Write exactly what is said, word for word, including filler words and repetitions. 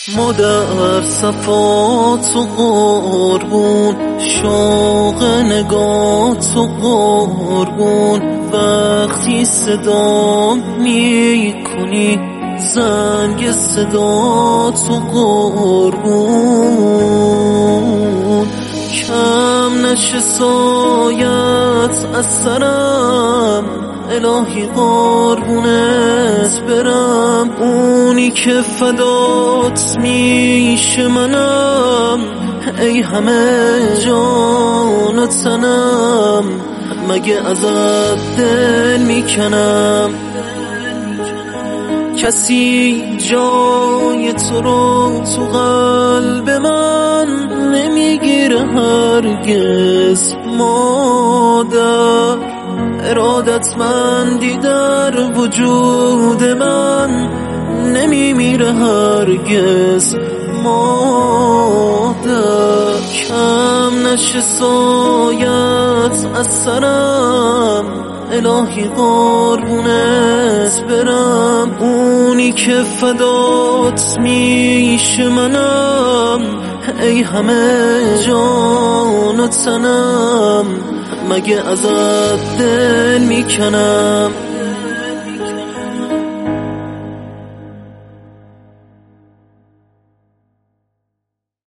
مادر صفات و قربون، شوق نگات و قربون، وقتی صدا می کنی زنگ صدات و قربون، کم نشه سایت از سرم، الهی قربونت برم. اونی که فدات میشه منم، ای همه جان و تنم، مگه ازت دل میکنم؟ کسی جای تو رو تو قلب من نمیگیره هرگز مادر، ارادتمندی در وجود من نمیمیره هرگز مادر. کم نشه سایت از سرم، الهی قربونت برم. اونی که فدات میشه منم، ای همه جان و تنم، مگه ازت دل میکنم؟